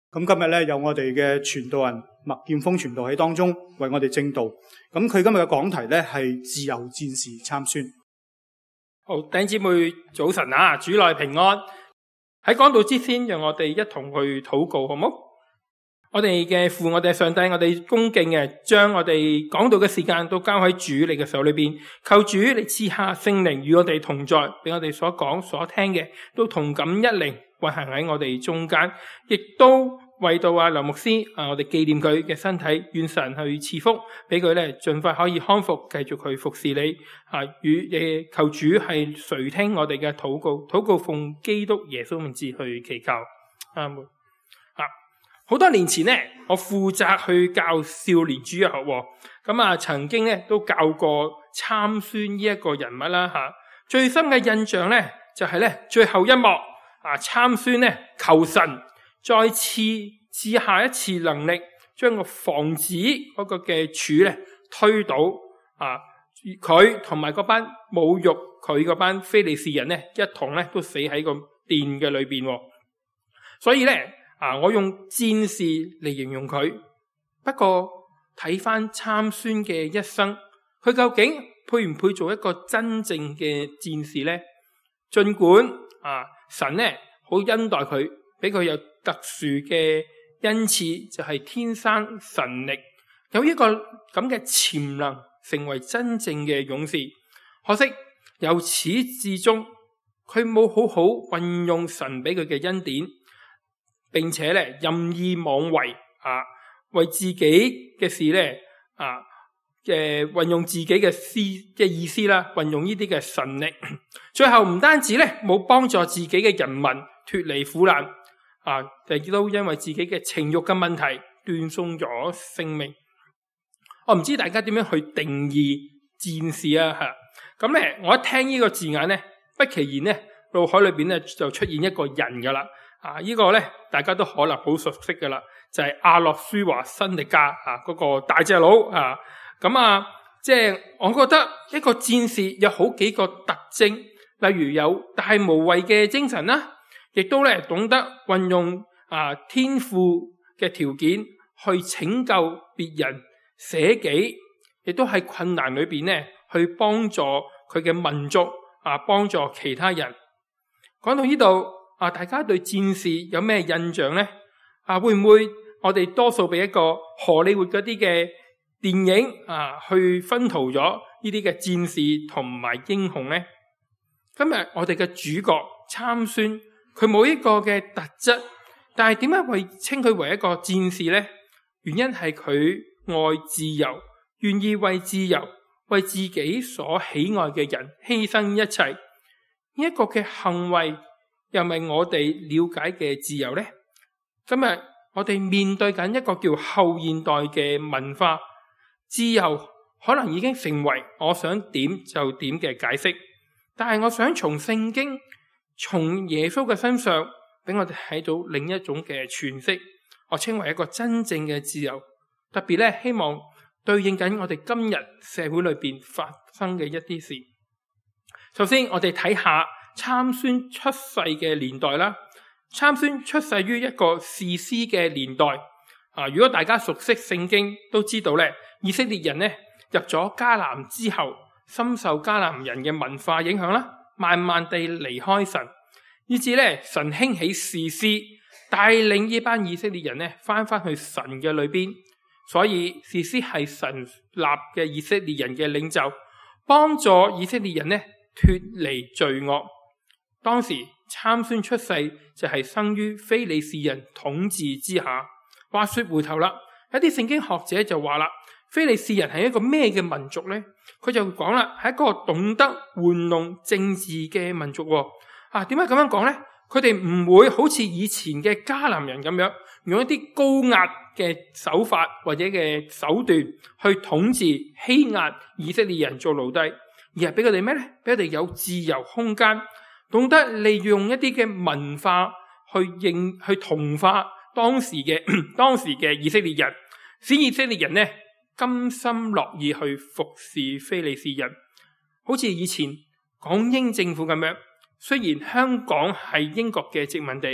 咁今日咧有我哋嘅傳道人麥劍鋒傳道喺當中為我哋證道。咁佢今日嘅講題咧係自由戰士參孫。 好，弟兄姊妹早晨啊，主內平安。喺講道之先，讓我哋一同去禱告，好唔好？我哋嘅父，我哋上帝，我哋恭敬嘅將我哋講道嘅時間都交喺主你嘅手裏邊，求主你賜下聖靈與我哋同在，俾我哋所講所聽嘅都同感一靈運行喺我哋中間，亦都為到劉牧師我哋紀念佢嘅身體，願神去賜福，俾佢咧盡快可以康復，繼續去服侍你求主係垂聽我哋嘅禱告，禱告奉基督耶穌名字去祈求，阿門。好多年前咧，我負責去教少年主日學，咁曾經咧都教過參孫呢一個人物啦吓。最深嘅印象咧就係咧最後一幕參孫咧求神再賜下一次能力，將個房子嗰個嘅柱咧推倒佢同埋嗰班侮辱佢嗰班非利士人咧一同咧都死喺個殿嘅裏邊。所以咧我用戰士嚟形容佢。不過睇翻參孫嘅一生，佢究竟配唔配做一個真正嘅戰士呢？盡管神咧好恩待佢，俾佢有特殊嘅恩賜，就係天生神力，有一個咁嘅潛能，成為真正嘅勇士。可惜由始至終，佢冇好好運用神俾佢嘅恩典，並且咧任意妄為為自己嘅事咧運用自己嘅意思啦，運用呢啲嘅神力，最後唔單止咧冇幫助自己嘅人民脫離苦難亦都因為自己嘅情慾嘅問題斷送咗性命。我唔知大家點樣去定義戰士咁咧我一聽呢個字眼咧，不其然咧腦海裏邊咧就出現一個人噶啦。呢個咧大家都可能好熟悉噶啦，就係阿諾舒華辛力加嗰個大隻佬即係我覺得一個戰士有好幾個特徵，例如有大無畏嘅精神啦，亦都咧懂得運用天賦嘅條件去拯救別人，捨己，亦都喺困難裏邊咧去幫助佢嘅民族幫助其他人。講到呢度大家對戰士有咩印象呢？會唔會我哋多數俾一個荷里活嗰啲嘅電影去熏陶咗呢啲嘅戰士同埋英雄呢？今日我哋嘅主角參孫，佢冇一個嘅特質，但係點解會稱佢為一個戰士呢？原因係佢愛自由，願意為自由，為自己所喜愛嘅人犧牲一切。呢一個嘅行為又係我哋了解嘅自由呢？今日我哋面對緊一個叫後現代嘅文化，自由可能已經成為我想點就點嘅解釋，但係我想從聖經、從耶穌嘅身上俾我哋睇到另一種嘅詮釋，我稱為一個真正嘅自由。特別咧希望對應緊我哋今日社會裏邊發生嘅一啲事。首先我哋睇下參孫出世嘅年代啦。參孫出世於一個士師嘅年代如果大家熟悉聖經都知道咧，以色列人咧入咗迦南之後，深受迦南人嘅文化影響啦，慢慢地離開神，以至咧神興起士師帶領呢班以色列人咧翻去神嘅裏邊。所以士師係神立嘅以色列人嘅領袖，幫助以色列人咧脫離罪惡。當時參孫出世就係生於非利士人統治之下。話說回頭啦，有啲聖經學者就話啦，非利士人係一個咩嘅民族呢？佢就講啦，係一個懂得玩弄政治嘅民族。點解咁樣講呢？佢哋唔會好似以前嘅迦南人咁樣，用一啲高壓嘅手法或者嘅手段去統治欺壓以色列人做奴隸，而係俾佢哋咩呢？俾佢哋有自由空間，懂得利用一啲嘅文化去同化當時嘅以色列人，使以色列人呢甘心樂意去服侍非利士人。好似以前港英政府咁樣，雖然香港係英國嘅殖民地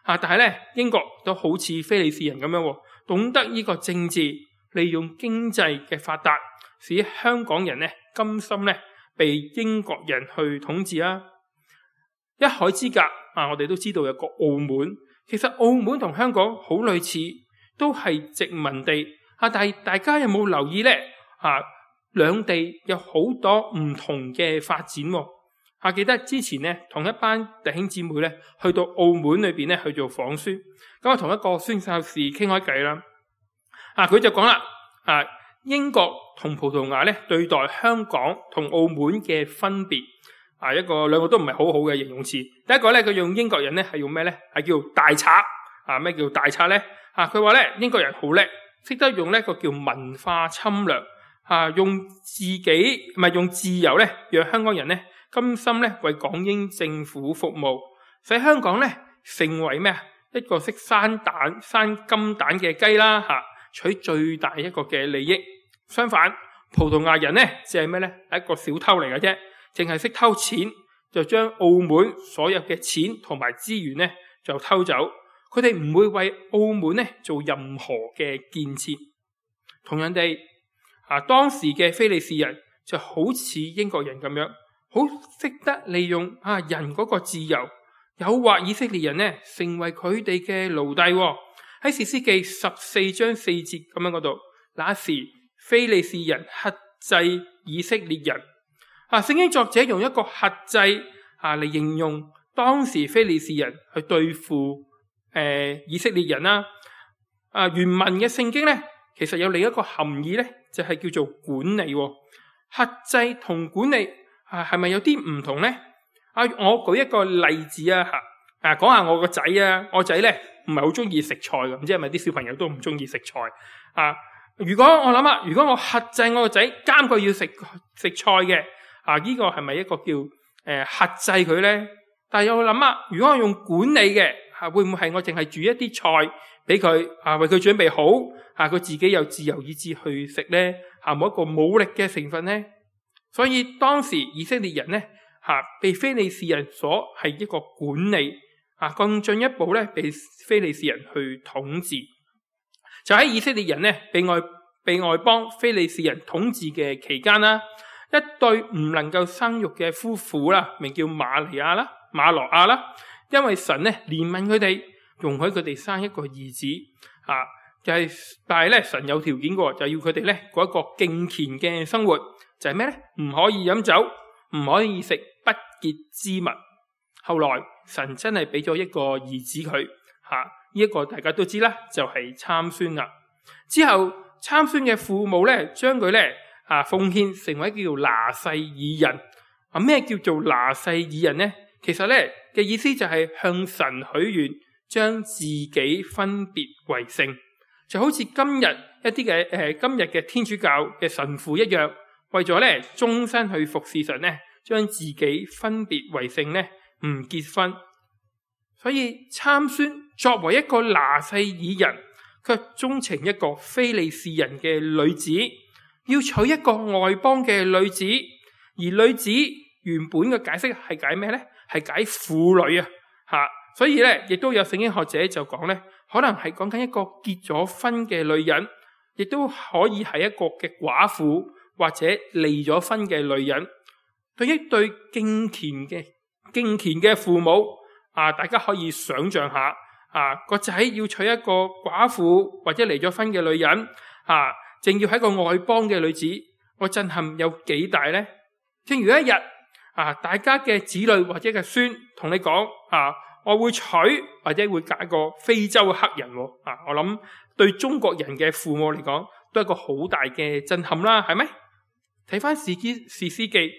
但係咧英國都好似非利士人咁樣，懂得呢個政治，利用經濟嘅發達，使香港人咧甘心咧被英國人去統治啊。一海之隔我哋都知道有個澳門，其實澳門同香港好類似，都係殖民地但係大家有冇留意咧？兩地有好多唔同嘅發展記得之前咧同一班弟兄姊妹咧去到澳門裏邊咧去做訪宣，咁我同一個宣教士傾開偈啦。佢就講啦，英國同葡萄牙咧對待香港同澳門嘅分別兩個都唔係好好嘅形容詞。第一個咧佢用英國人咧係用咩咧？係叫大賊咩叫大賊咧？佢話咧英國人好叻，識得用呢個叫文化侵略用用自由咧讓香港人咧甘心咧為港英政府服務，使香港咧成為咩一個識生金蛋嘅雞啦取最大一個嘅利益。相反，葡萄牙人咧就係咩咧？係一個小偷嚟嘅啫，淨係識偷錢，就將澳門所有嘅錢同埋資源咧就偷走。佢哋唔會為澳門咧做任何嘅建設。同樣地當時嘅非利士人就好似英國人咁樣，好識得利用人嗰個自由，誘惑以色列人咧成為佢哋嘅奴隸。喺士師記14章4節咁樣嗰度，那時非利士人轄制以色列人。聖經作者用一個轄制嚟形容當時非利士人去對付以色列人啦。原文嘅聖經咧其實有另一個含義咧，就係叫做管理。轄制同管理係咪有啲唔同咧？我舉一個例子講下我個仔我仔咧唔係好中意食菜嘅，唔知係咪啲小朋友都唔中意食菜如果我諗下，如果我轄制我個仔監佢要食菜嘅呢個係咪一個叫轄制佢咧？但係我諗下，如果我用管理嘅會唔會係我淨係煮一啲菜俾佢為佢準備好佢自己有自由意志去食咧冇一個武力嘅成分咧？所以當時以色列人咧被非利士人所係一個管理更進一步咧被非利士人去統治。就喺以色列人咧被外邦非利士人統治嘅期間啦，一對唔能夠生育嘅夫婦啦，名叫馬羅亞啦，因為神咧憐憫佢哋，容許佢哋生一個兒子但係咧神有條件嘅，就要佢哋咧過一個敬虔嘅生活，就係咩咧？唔可以飲酒，唔可以食不潔之物。後來神真係俾咗一個兒子佢呢一個大家都知啦，就係參孫啦。之後參孫嘅父母咧將佢咧奉獻成為叫拿細耳人。咩叫做拿細耳人咧？其實咧嘅意思就係向神許願，將自己分別為聖，就好似今日一啲嘅今日嘅天主教嘅神父一樣，為咗咧終身去服侍神咧，將自己分別為聖咧，唔結婚。所以參孫作為一個拿細耳人，卻鍾情一個非利士人嘅女子，要娶一個外邦嘅女子。而女子原本嘅解釋係解咩咧？係解婦女所以咧亦都有聖經學者就講咧，可能係講緊一個結咗婚嘅女人，亦都可以係一個嘅寡婦或者離咗婚嘅女人。對一對敬虔嘅父母大家可以想象下個仔要娶一個寡婦或者離咗婚嘅女人正要係一個外邦嘅女子，個震撼有幾大呢？正如一日大家嘅子女或者嘅孫同你講我會娶或者會嫁一個非洲黑人我諗對中國人嘅父母嚟講都係一個好大嘅震撼啦，係咪？睇翻士師記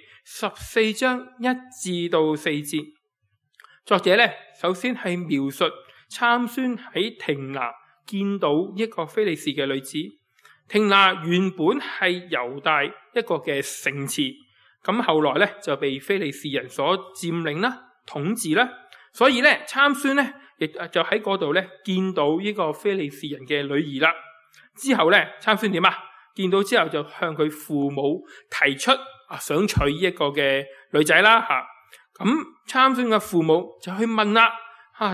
14章1至到4節，作者咧首先係描述參孫喺亭拿見到一個非利士嘅女子。亭拿原本係猶大一個嘅城池，咁後來咧就被非利士人所佔領啦、統治啦，所以咧參孫咧亦就喺嗰度咧見到呢個非利士人嘅女兒啦。之後咧參孫點見到之後就向佢父母提出想娶呢一個嘅女仔啦咁參孫嘅父母就去問啦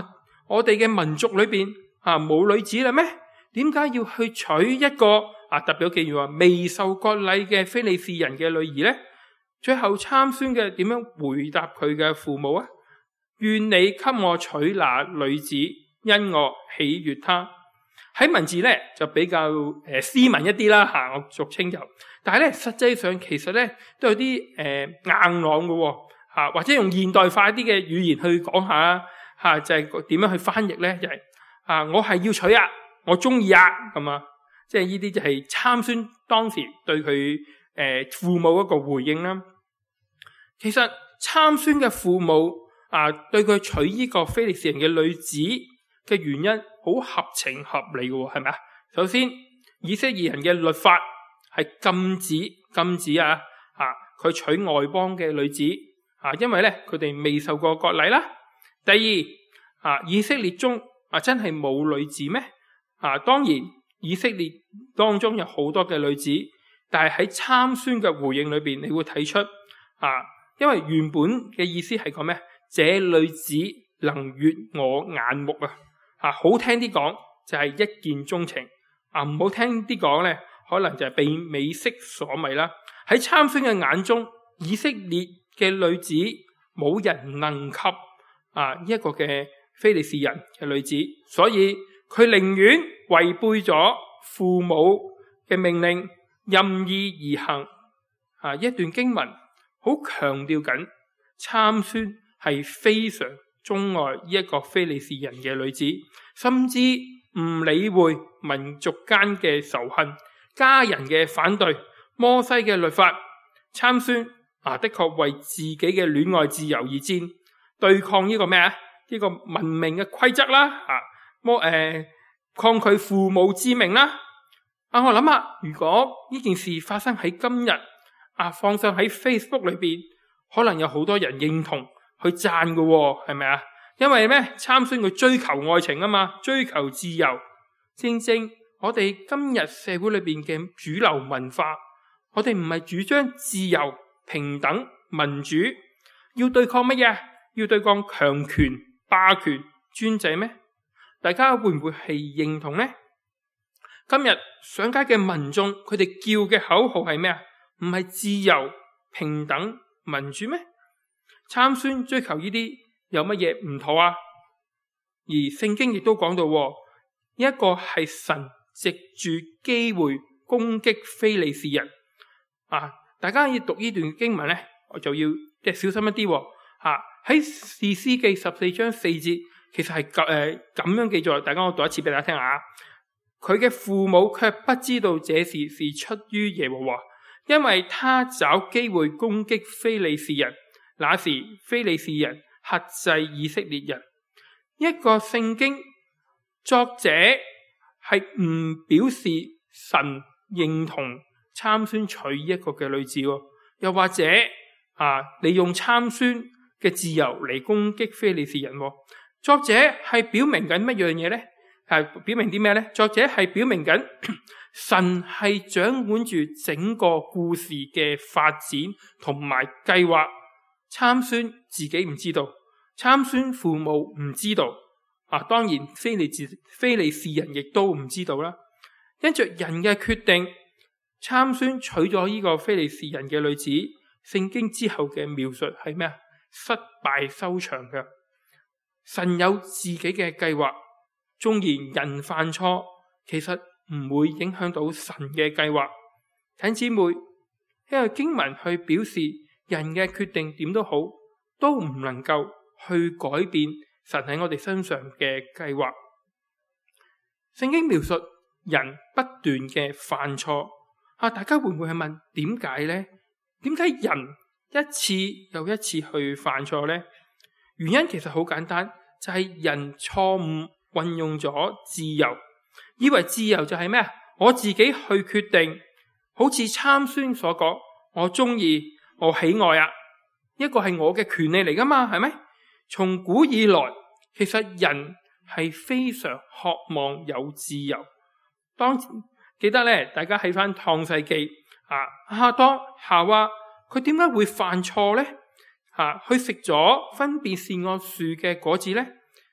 我哋嘅民族裏邊冇女子啦咩？點解要去娶一個特別記住話未受割禮嘅非利士人嘅女兒呢？最後參孫嘅點樣回答佢嘅父母啊？願你給我娶那女子，因我喜悅她。喺文字咧就比較斯文一啲啦我俗稱就，但係咧實際上其實咧都有啲硬朗嘅或者用現代化啲嘅語言去講下就係點樣去翻譯咧？就係我係要娶我中意咁啊，即係呢啲就係參孫當時對佢父母一個回應啦。其實參孫嘅父母對佢娶呢個非利士人嘅女子嘅原因好合情合理嘅，係咪啊？首先，以色列人嘅律法係禁止佢娶外邦嘅女子因為咧佢哋未受過割禮啦。第二以色列中真係冇女子咩？當然以色列當中有好多嘅女子，但係喺參孫嘅回應裏邊，你會睇出因為原本嘅意思係講咩？這女子能悅我眼目好聽啲講就係一見鍾情唔好聽啲講咧，可能就係被美色所迷啦。喺參孫嘅眼中，以色列嘅女子冇人能及一個嘅非利士人嘅女子，所以佢寧願違背咗父母嘅命令，任意而行一段經文好強調緊參孫係非常鍾愛呢一個非利士人嘅女子，甚至唔理會民族間嘅仇恨、家人嘅反對、摩西嘅律法。參孫的確為自己嘅戀愛自由而戰，對抗呢個咩呢個文明嘅規則啦，抗拒父母之命啦。我諗下，如果呢件事發生喺今日放上喺 Facebook 裏邊，可能有好多人認同去讚嘅，係咪啊？因為咩？參孫佢追求愛情嘛，追求自由，正正我哋今日社會裏邊嘅主流文化，我哋唔係主張自由、平等、民主，要對抗乜嘢？要對抗強權、霸權、專制咩？大家會唔會係認同呢？今日上街嘅民眾，佢哋叫嘅口號係咩啊？唔係自由、平等、民主咩？參孫追求呢啲有乜嘢唔妥而聖經亦都講到，一個係神藉住機會攻擊非利士人大家要讀呢段經文咧，我就要小心一啲喺士師記14章4節，其實係咁樣記載。大家我讀一次俾大家聽下。佢嘅父母卻不知道這事是出於耶和華，因為他找機會攻擊非利士人，那時非利士人轄制以色列人。一個聖經作者係唔表示神認同參孫娶一個嘅女子，又或者利用參孫嘅自由嚟攻擊非利士人。作者係表明緊乜樣嘢呢？係表明啲咩呢？作者係表明緊神係掌管住整個故事嘅發展同埋計劃。參孫自己唔知道，參孫父母唔知道當然非利士人亦都唔知道啦。因着人嘅決定，參孫娶咗呢個非利士人嘅女子。聖經之後嘅描述係咩？失敗收場嘅。神有自己嘅計劃，縱然人犯錯，其實唔會影響到神嘅計劃。弟兄姊妹，因為經文去表示人嘅決定點都好，都唔能夠去改變神喺我哋身上嘅計劃。聖經描述人不斷嘅犯錯大家會唔會去問點解呢？點解人一次又一次去犯錯呢？原因其實好簡單，就係人錯誤運用咗自由，以為自由就係咩？我自己去決定，好似參孫所講，我中意，我喜愛一個係我嘅權利嚟噶嘛，係咪？從古以來，其實人係非常渴望有自由。記得咧，大家喺翻創世記亞當夏娃，佢點解會犯錯呢？去食咗分別善惡樹嘅果子呢？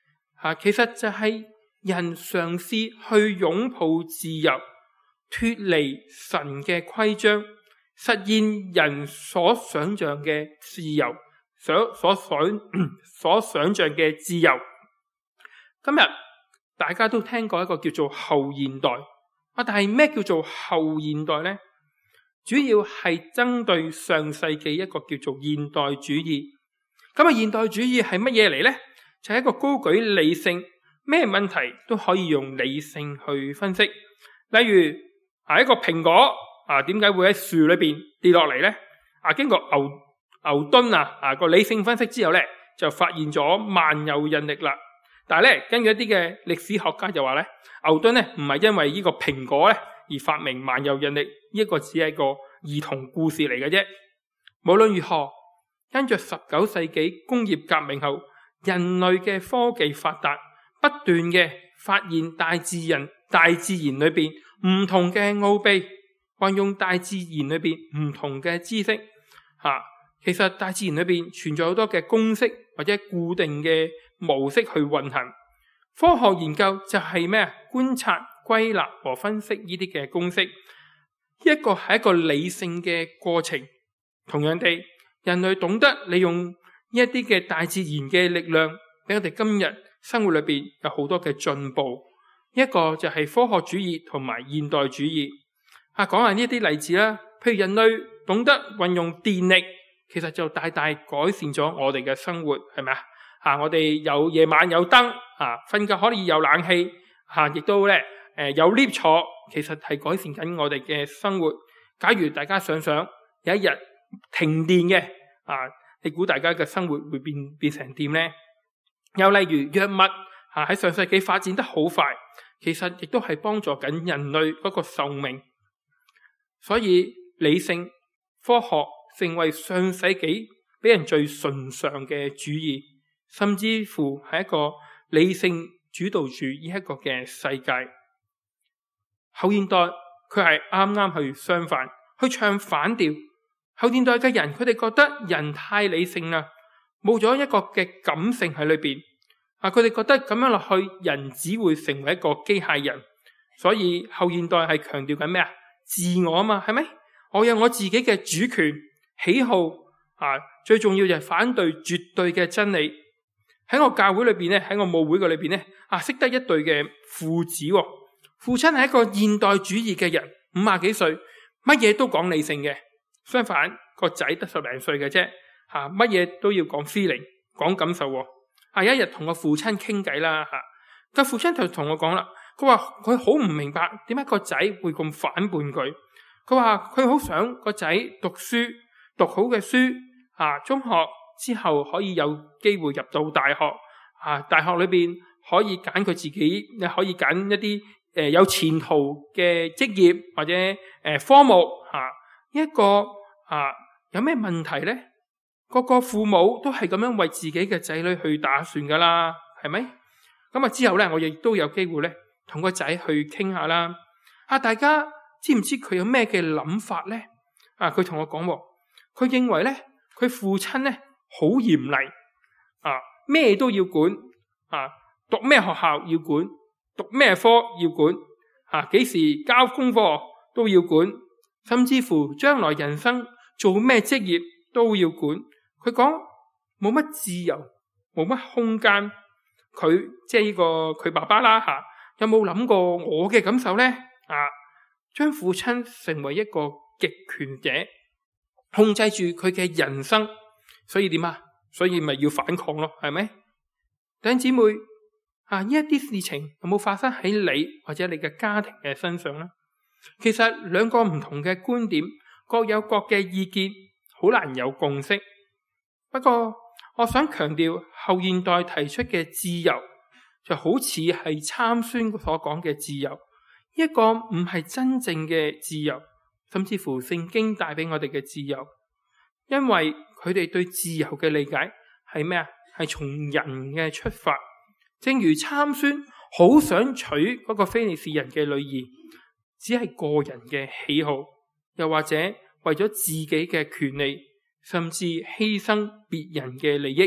其實就係人嘗試去擁抱自由，脫離神嘅規章，實現人所想象嘅自由，所想象嘅自由。今日大家都聽過一個叫做後現代，但係咩叫做後現代呢？主要係針對上世紀一個叫做現代主義。咁現代主義係乜嘢嚟呢？就係一個高舉理性，咩問題都可以用理性去分析。例如一個蘋果點解會喺樹裏邊跌落嚟呢？經過牛頓個理性分析之後呢，就發現咗萬有引力啦。但係咧，根據一啲嘅歷史學家就話咧，牛頓咧唔係因為呢個蘋果咧而發明萬有引力，呢個只係一個兒童故事嚟嘅啫。無論如何，跟着19世紀工業革命後，人類嘅科技發達，不斷嘅發現大自然裏邊唔同嘅奧秘，運用大自然裏邊唔同嘅知識。其實大自然裏邊存在好多嘅公式或者固定嘅模式去運行。科學研究就係咩？觀察、歸納和分析呢啲嘅公式，一個係一個理性嘅過程。同樣地，人類懂得利用呢一啲嘅大自然嘅力量，俾我哋今日生活裏邊有好多嘅進步。一個就係科學主義同埋現代主義。講下呢啲例子啦，譬如人類懂得運用電力，其實就大大改善咗我哋嘅生活，係咪啊？我哋有夜晚有燈，瞓覺可以有冷氣，亦都咧有 lift 坐，其實係改善緊我哋嘅生活。假如大家想有一日停電嘅，你估大家嘅生活會變成點呢？又例如藥物喺上世紀發展得好快，其實亦都係幫助緊人類嗰個壽命。所以理性科學成為上世紀俾人最崇尚嘅主義，甚至乎係一個理性主導住呢一個嘅世界。後現代佢係啱啱去相反，去唱反調。後現代嘅人，佢哋覺得人太理性啦，冇咗一個嘅感性喺裏邊。佢哋覺得咁樣落去，人只會成為一個機械人。所以後現代係強調緊咩？自我啊嘛，係咪？我有我自己嘅主權喜好，最重要就係反對絕對嘅真理。喺我教會裏邊咧，喺我母會嘅裏邊咧，識得一對嘅父子。父親係一個現代主義嘅人，50幾歲，乜嘢都講理性嘅。相反，個仔得10零歲嘅啫，乜嘢都要講 feeling，講感受。有一日同個父親傾偈啦，個父親就同我講啦，佢話佢好唔明白點解個仔會咁反叛佢。佢話佢好想個仔讀書，讀好嘅書，中學之後可以有機會入到大學，大學裏邊可以揀佢自己，可以揀一啲有前途嘅職業或者科目。一個有咩問題呢？個個父母都係咁樣為自己嘅仔女去打算噶啦，係咪？咁之後咧，我亦都有機會咧同個仔去傾下啦。大家知唔知佢有咩嘅諗法呢？佢同我講，佢認為咧佢父親咧好嚴厲，咩都要管，讀咩學校要管，讀咩科要管，幾時交功課都要管，甚至乎將來人生做咩職業都要管。佢講冇乜自由，冇乜空間。佢即係呢個佢爸爸啦，有冇諗過我嘅感受呢？將父親成為一個極權者，控制住佢嘅人生。所以點啊？所以咪要反抗咯，係咪？弟兄姊妹，呢一啲事情有冇發生喺你或者你嘅家庭嘅身上呢？其實兩個唔同嘅觀點，各有各嘅意見，好難有共識。不過我想強調，後現代提出嘅自由就好似係參孫所講嘅自由，一個唔係真正嘅自由，甚至乎聖經帶俾我哋嘅自由，因為佢哋對自由嘅理解係咩？係從人嘅出發。正如參孫好想娶嗰個非利士人嘅女兒，只係個人嘅喜好，又或者為咗自己嘅權利，甚至犧牲別人嘅利益，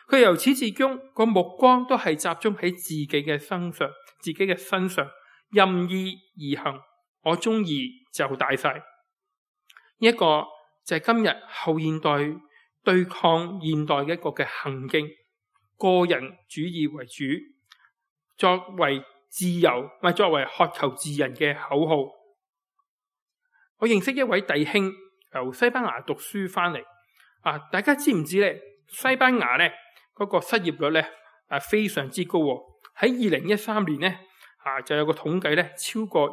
佢由始至終個目光都係集中喺自己嘅身上，任意而行，我中意就大晒。呢一個就係今日後現代對抗現代嘅一個嘅行徑，個人主義為主，作為自由，唔係作為渴求自人嘅口號。我認識一位弟兄由西班牙讀書翻嚟，大家知唔知咧？西班牙咧嗰個失業率咧非常之高喎。喺2013年咧就有個統計咧，超過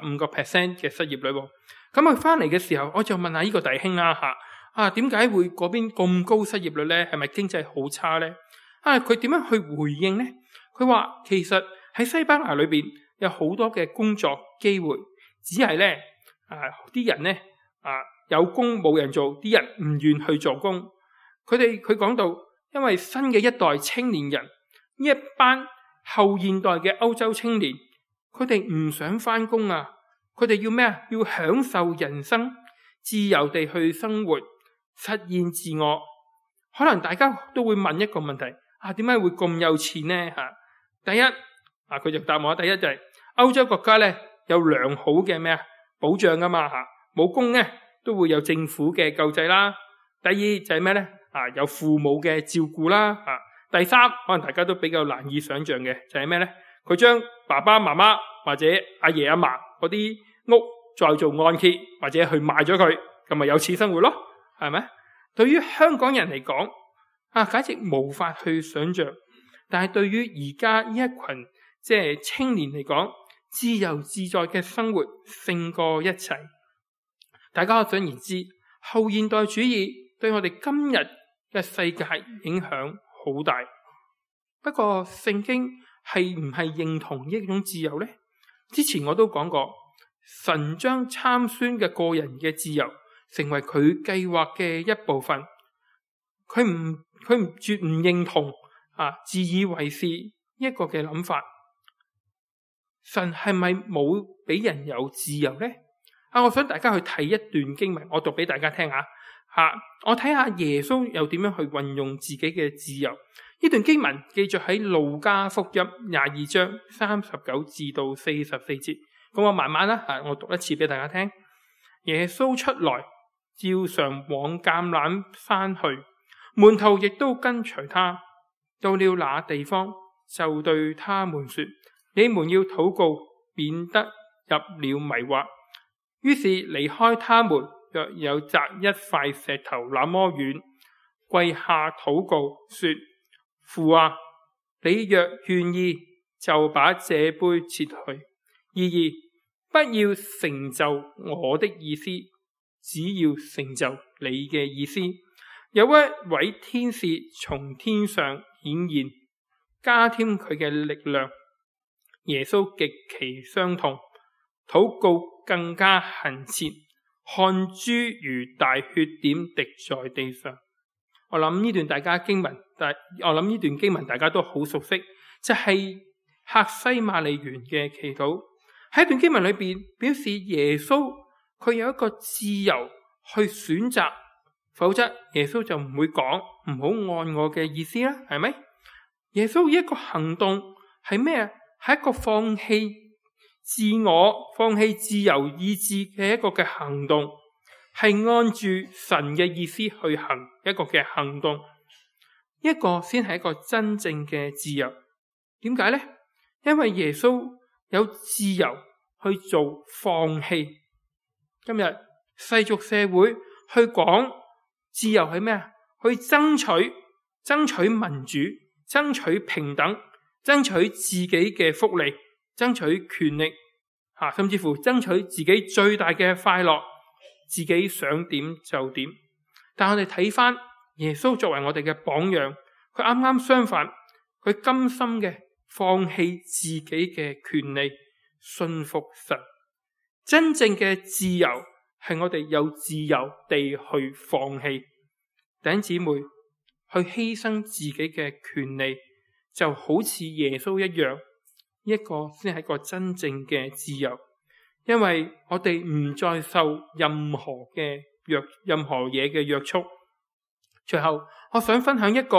25% 嘅失業率喎。咁佢翻嚟嘅時候，我就問下呢個弟兄啦點解會嗰邊咁高失業率咧？係咪經濟好差咧？佢點樣去回應咧？佢話其實喺西班牙裏邊有好多嘅工作機會，只係咧啲人咧有工冇人做，啲人唔願去做工。佢講到，因為新嘅一代青年人，呢一班後現代嘅歐洲青年，佢哋唔想翻工啊！佢哋要咩啊？要享受人生，自由地去生活，實現自我。可能大家都會問一個問題：點解會咁有錢呢？第一佢就答我，第一就係歐洲國家咧有良好嘅保障噶嘛冇工咧都會有政府嘅救濟啦。第二就係咩咧？有父母嘅照顧啦。第三可能大家都比較難以想象嘅就係咩咧？佢將爸爸媽媽或者阿爺阿嫲嗰啲屋再做按揭，或者去賣咗佢，咁咪有錢生活咯，係咪？對於香港人嚟講簡直無法去想象。但係對於而家呢一群即係青年嚟講，自由自在嘅生活勝過一切。大家可想而知，後現代主義對我哋今日嘅世界影響好大。不過聖經係唔係認同呢一種自由呢？之前我都講過，神將參孫嘅個人嘅自由成為佢計劃嘅一部分。佢絕唔認同自以為是一個嘅諗法。神係咪冇俾人有自由呢？我想大家去睇一段經文，我讀俾大家聽下。我睇下耶穌又點樣去運用自己嘅自由。呢段經文記載喺路加福音22章39至到44節。咁我慢慢我讀一次俾大家聽。耶穌出來，照常往橄欖山去，門徒亦都跟隨他。到了那地方，就對他們說：你們要禱告，免得入了迷惑。於是離開他們，若有擲一塊石頭那麼遠，跪下禱告，說：父啊，你若願意，就把這杯撤去。然而不要成就我的意思，只要成就你嘅意思。有一位天使從天上顯現，加添佢嘅力量。耶穌極其傷痛，禱告更加懇切，汗珠如大血點滴在地上。我諗呢段經文大家都好熟悉，就係客西馬尼園嘅祈禱。喺段經文裏邊表示耶穌佢有一個自由去選擇，否則耶穌就唔會講唔好按我嘅意思啦，係咪？耶穌一個行動係咩啊？係一個放棄自我、放棄自由意志嘅一個嘅行動，係按住神嘅意思去行一個嘅行動，一個先係一個真正嘅自由。點解呢？因為耶穌有自由去做放棄。今日世俗社會去講自由係咩啊？去爭取民主，爭取平等，爭取自己嘅福利，爭取權力，甚至乎爭取自己最大嘅快樂，自己想點就點。但我哋睇翻耶穌作為我哋嘅榜樣，佢啱啱相反，佢甘心嘅放棄自己嘅權利，信服神。真正嘅自由係我哋有自由地去放棄。弟兄姊妹，去犧牲自己嘅權利，就好似耶穌一樣，一個先係一個真正嘅自由。因為我哋唔再受任何嘢嘅約束。最後，我想分享一個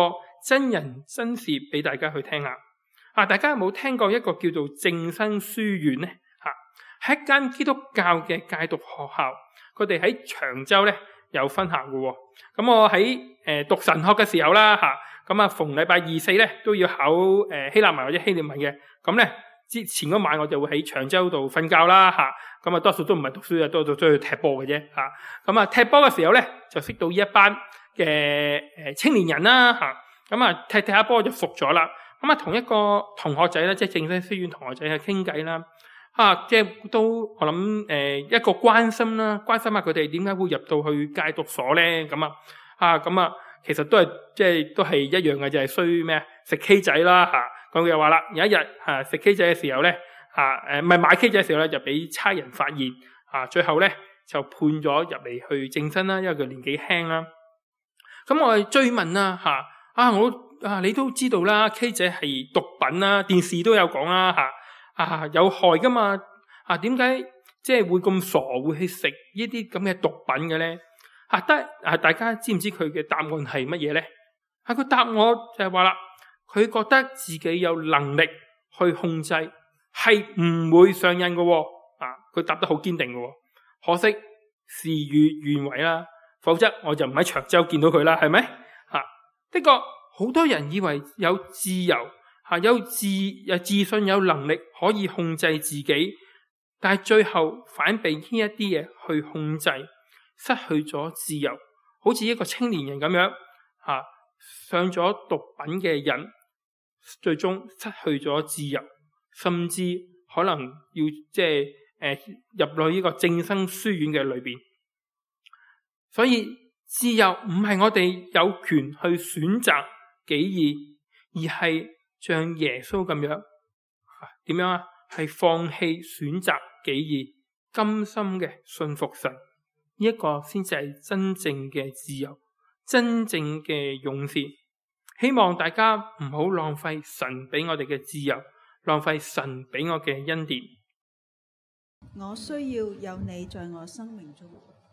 真人真事俾大家去聽下。大家有冇聽過一個叫做正生書院呢？係一間基督教嘅戒毒學校，佢哋喺長洲咧有分校嘅。咁我喺讀神學嘅時候啦，咁啊逢禮拜2、4咧都要考希臘文或者希臘文嘅。咁咧之前嗰晚我就會喺長洲度瞓覺啦，咁啊多數都唔係讀書啊，多數都去踢波嘅啫。咁啊踢波嘅時候咧就識到呢一班嘅青年人啦，咁啊踢下波就熟咗啦。咁啊同一個同學仔咧，即係正生書院同學仔去傾偈啦。即係都我諗一個關心啦，關心下佢哋點解會入到去戒毒所咧？咁其實都係即係都係一樣嘅，就係衰咩食 K 仔啦咁佢又話啦，有一日食 K 仔嘅時候咧唔係買 K 仔嘅時候咧，就俾差人發現最後咧就判咗入嚟去正生啦，因為佢年紀輕啦。咁我哋追問啦你都知道啦 ，K 仔係毒品啦，電視都有講啦有害噶嘛？點解即係會咁傻會去食呢啲咁嘅毒品嘅咧？大家知唔知佢嘅答案係乜嘢咧？佢答我就係話啦，佢覺得自己有能力去控制，係唔會上癮嘅。佢答得好堅定嘅。可惜事與願違啦，否則我就唔喺長洲見到佢啦，係咪？的確好多人以為有自由。有自信有能力可以控制自己，但係最後反被呢一啲嘢去控制，失去咗自由，好似一個青年人咁樣上咗毒品嘅人，最終失去咗自由，甚至可能要即係入去呢個正生書院嘅裏邊。所以自由唔係我哋有權去選擇己意，而係像耶穌咁樣，點樣係放棄選擇己意，甘心嘅信服神，呢一個先至係真正嘅自由，真正嘅勇士。希望大家唔好浪費神俾我哋嘅自由，浪費神俾我嘅恩典。 我需要有你在我生命中。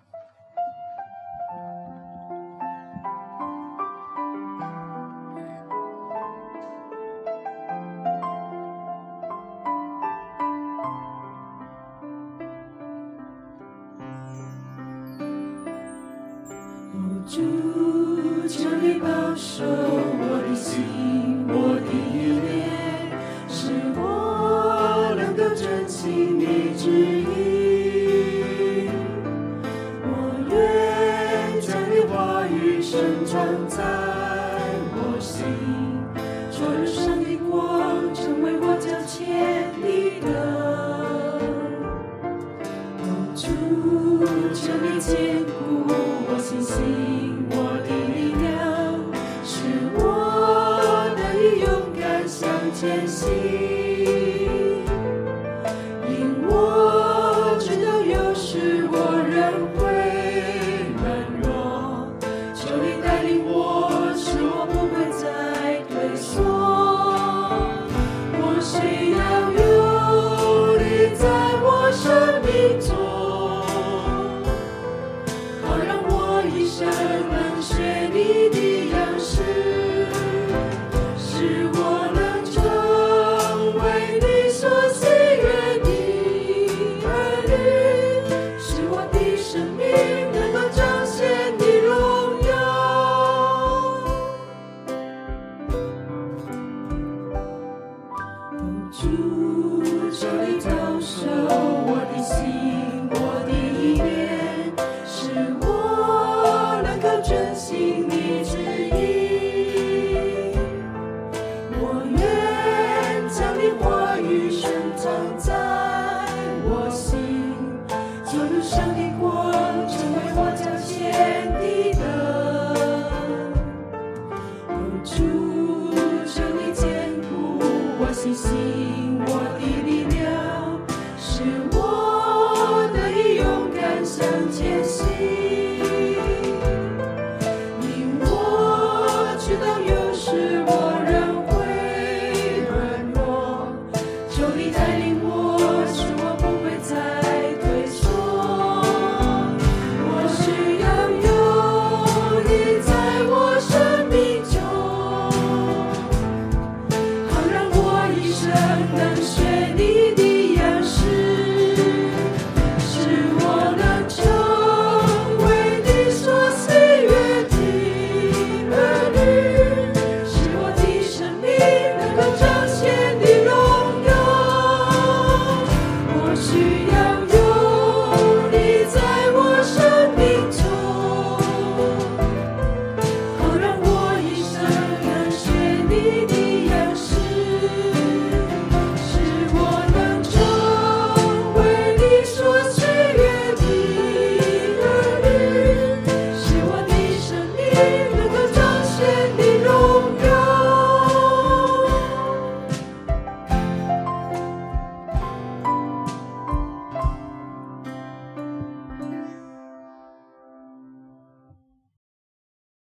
主，求你保守我的心，我的意念，使我能夠遵行你旨意。我願將你話語深藏在我心，照日上的光，成為我腳前的燈。主，求你堅固我信心。前行，因我知道有時我仍會軟弱，求你帶領我，使我不會再退縮。我需要有你在我生命中，好讓我一生能學你的樣式，使我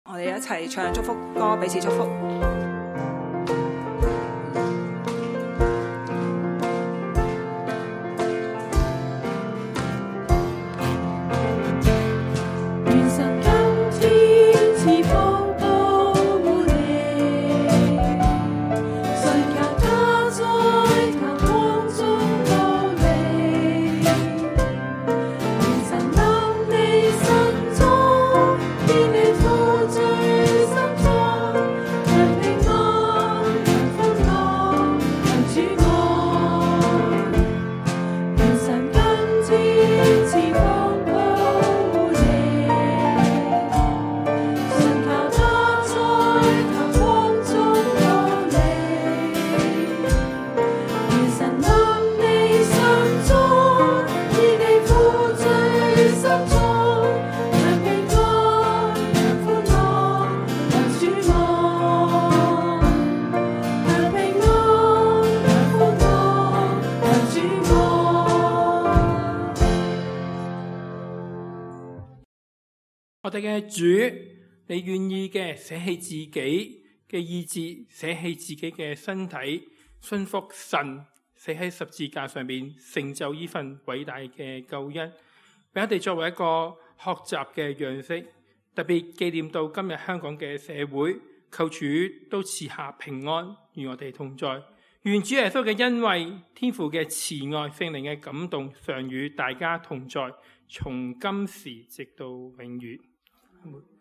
我哋一齊唱祝福歌，彼此祝福。 我哋嘅主，你願意嘅捨棄自己嘅意志，捨棄自己嘅身體，信服神，死喺十字架上面，成就呢份偉大嘅救恩，俾我哋作為一個學習嘅樣式。特別紀念到今日香港嘅社會，求主都賜下平安，與我哋同在。願主耶穌嘅恩惠、天父嘅慈愛、聖靈嘅感動，常與大家同在，從今時直到永遠。